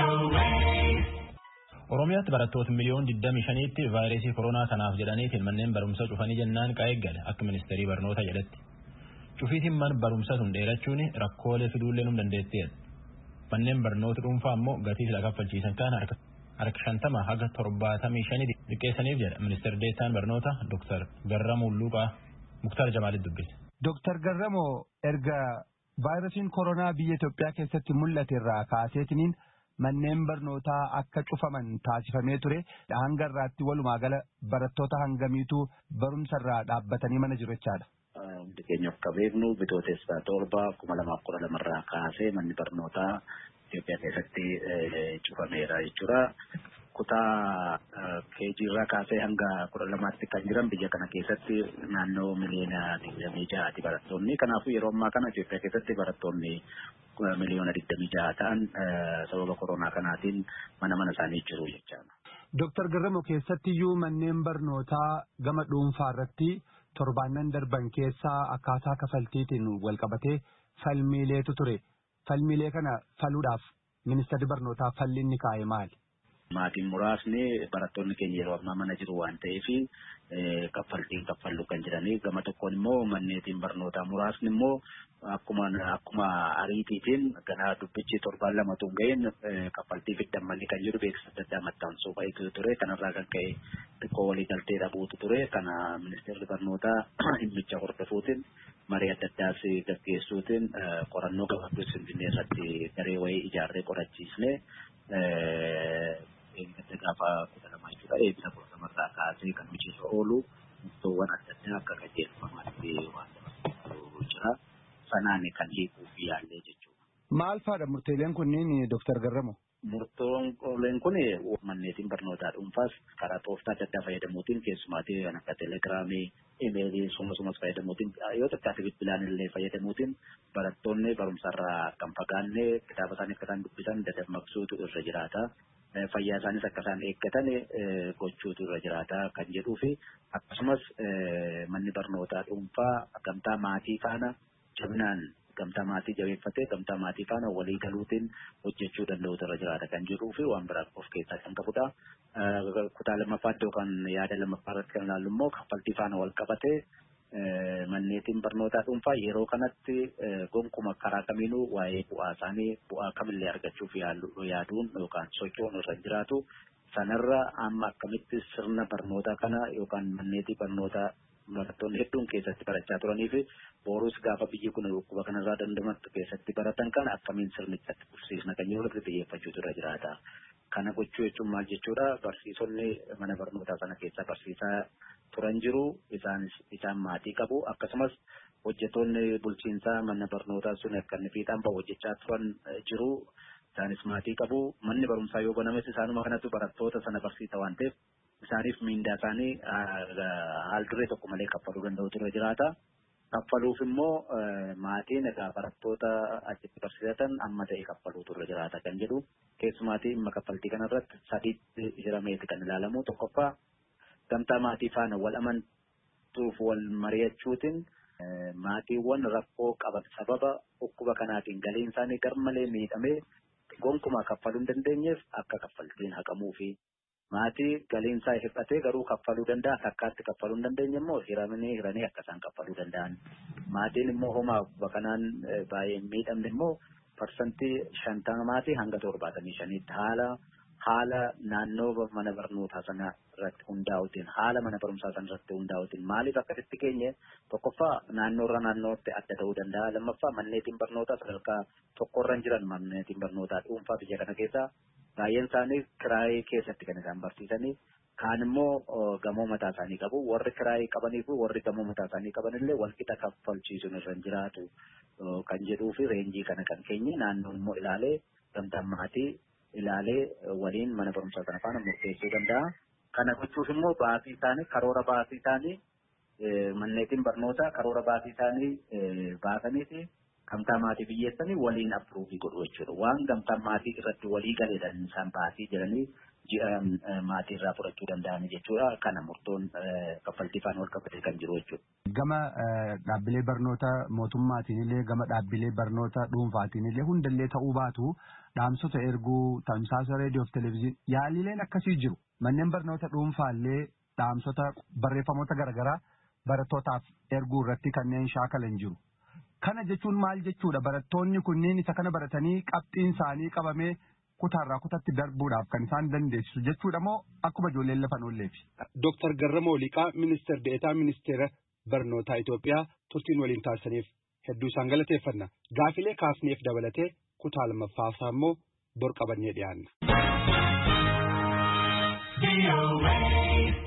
Oromiyaatti barattoota miliyoon 25tti vaayirasii koronaa kanaaf jedhaniitiin manneen barumsaa cufanii jennaan qaeeggale akka ministeerii barnoota jedhetti. Cufiitiin man barumsa sun dheerachuun rakkoolee fiduullee nu dandeetteedha. Manneen barnoota dhuunfaa ammoo gatii sila kaffalchiisan kaan harka 50 haga 75 xiqqeessaniif jedha ministeerri deettaan barnoota Dr. Garramuu Luuqaa Muktaar Jamaalitti dubbise. Dr. Garramoo erga vaayirasiin koronaa biyya Itoophiyaa keessatti mul'ate irraa kaaseetiniin manneen barnootaa akka cufaman taasifamee ture hanga irraatti walumaa gala barattoota hangamiitu barumsa irraa dhaabbatanii mana jiru jechaadha. Hundi keenya akka beeknu bitootessa 7/2012 irraa kaasee manni barnootaa Itoophiyaa keessatti cufameera jechuudha. Kutaa keejii irraa kaasee hanga 12tti kan jiran biyya kana keessatti naannoo miliyoona 26 barattoonni. Kanaafuu yeroo ammaa kana Itoophiyaa keessatti barattoonni miliyoona 26 ta'an sababa koronaa kanaatiin mana isaanii jiru jechaadha. Dr. Garramoo keessattiyyuu manneen barnootaa gama dhuunfaa irratti torbaannan darban keessaa akkaataa kafaltiitiin walqabatee falmiileetu ture. Falmiilee kana faluudhaaf ministeerri barnootaa falli inni kaa'e maali? Maatiin muraasni barattoonni keenya yeroo ammaa mana jiru waan ta'eef kaffaltiin kaffallu kan jiranii gama tokkoon immoo manneetiin barnootaa muraasni immoo akkuma ariitiitiin ganaa dubbichi 7 tun ga'een kaffaltii fiddan malli kan jiru beeksisa adda addaa maxxansuu baay'eetu ture kanarraa kan ka'e xiqqoo walii galtee dhabuutu ture kana ministeerri barnootaa dhimmicha hordofuutiin marii adda addaas gaggeessuutiin qorannoo gabaabduu Finfinnee irratti daree wayii ijaarree qorachiisne eeggatte gaafa 12 jechuudha eebbisa 12 kaasee kan hojiirra oolu murtoowwan adda addaa akka qajeelfamaatti waan dabarsu jira sanaan kan hiikuuf yaallee jechuudha. Maal faadha murteeleen kunniin Dr. Garramoo? Murtooleen kun manneetiin barnootaa dhuunfaas karaa tooftaa adda addaa fayyadamuutiin keessumaatii kan akka teelegiraamii, imeelii sumas fayyadamuutiin yoo xiqqaate bilbilaan illee fayyadamuutiin barattoonni barumsarraa kan fagaanne kitaaba isaanii akka isaan dubbisan dadammaqsuutu irra jiraata. Fayyaa isaanis akka isaan eeggatan gochuutu irra jiraata kan jedhuu fi akkasumas manni barnootaa dhuunfaa gamtaa maatii faana jabinaan gamtaa maatii jabeeffatee gamtaa maatii faana walii galuutiin hojjechuu danda'utu irra jiraata kan jedhuu fi waan biraa of keessaa kan qabudha. Kutaa lammaffaa iddoo kan yaada lammaffaa irratti kan ilaallu immoo kaffaltii faana wal qabatee manneetiin barnootaa dhuunfaa yeroo kanatti gonkuma karaa kamiinuu waa'ee bu'aa isaanii bu'aa kamillee argachuuf yaaduun yookaan socho'uun irra jiraatu sanarra amma akkamitti sirna barnootaa kana yookaan manneetii barnootaa barattoonni hedduun keessatti barachaa turanii fi boruus gaafa biyyi kun dhukkuba kanarraa dandamattu keessatti baratan kana akkamiin sirnichatti fufsiisna kan yeroo irratti xiyyeeffachuutu irra jiraata. Kana gochuu jechuun maal jechuudha barsiisonni mana barnootaa sana keessa barsiisaa turan jiru isaan maatii qabu akkasumas hojjettoonni bulchiinsaa mana barnootaa sun akka inni fiixaan bahu hojjechaa turan jiru isaanis maatii qabu manni barumsaa yoo banames isaanuma kanatti barattoota sana barsiisa waan ta'eef isaaniif miindaa isaanii haal duree tokko malee kaffaluu danda'utu irra jiraata. Kaffaluuf immoo maatiin egaa barattoota achitti barsiisatan amma ta'e kaffaluutu irra jiraata kan jedhu keessumaatii dhimma kaffaltii kanarratti sadiitti hirameeti kan ilaalamu tokkoffaa gamtaa maatii faana wal amantuuf wal mari'achuutiin maatiiwwan rakkoo qaban sababa dhukkuba kanaatiin galiin isaanii garmalee miidhamee gonkuma kaffaluu hin dandeenyeef akka kaffaltiin haqamuu fi maatii galiin isaa hir'atee garuu kaffaluu danda'a takkaatti kaffaluu hin dandeenye immoo hiranii akka isaan kaffaluu danda'an maatiin immoo homaa dhukkuba kanaan baay'ee miidhamne immoo parsantii 50 hanga 75 haala naannoo mana barnootaa sana irratti hundaa'uutiin haala mana barumsaa sana irratti hundaa'uutiin maaliif akkasitti keenye tokkoffaa naannoorra naannootti adda ta'uu danda'a lammaffaa manneetiin barnootaa sadarkaa tokkorra jiran manneetiin barnootaa dhuunfaa biyya kana keessa baay'een isaanii kiraayii keessatti kan isaan barsiisanii kaan immoo gamoo mataa isaanii qabu warri kiraayii qabanii fi warri gamoo mataa isaanii qabanillee walqixa kaffalchiisuun irra jiraatu kan jedhuu fi reenjii kana kan keenye naannoon immoo ilaalee gamtaan maatii ilaalee waliin mana barumsaa sana faana murteessuu danda'a. Kana gochuuf immoo baasii isaanii karoora baasii isaanii manneetiin barnootaa karoora baasii isaanii baasaniiti gamtaa maatii biyyeessanii waliin appruuvii godhu jechuudha. Waan gamtaa maatii irratti walii galeedhaan isaan baasii jedhanii maatii irraa fudhachuu danda'an jechuudha. Kana murtoon kaffaltii faana wal qabatee kan jiru jechuudha. Gama dhaabbilee barnoota mootummaatiin illee gama dhaabbilee barnoota dhuunfaatiin illee hundallee ta'uu baatu dhaamsota erguu tamsaasa reediyoo fi televezyiinii yaalileen akkasii jiru. Manneen barnoota dhuunfaallee dhaamsota barreeffamoota garaagaraa barattootaaf erguu irratti kanneen shaakalan jiru. Kana jechuun maal jechuudha? Barattoonni kunniin isa kana baratanii qabxiin isaanii qabamee kutaarraa kutatti darbuudhaaf kan isaan dandeessisu jechuudha moo akkuma ijoolleen lafan oolleefi? Dooktar Garramoo Liqaa ministeera deetaa ministeera barnootaa Itoophiyaa turtiin waliin taasisaniif hedduu isaan galateeffanna. Gaafilee kaasneef dabalatee kutaa lammaffaasaa immoo bor qabannee dhiyaanna.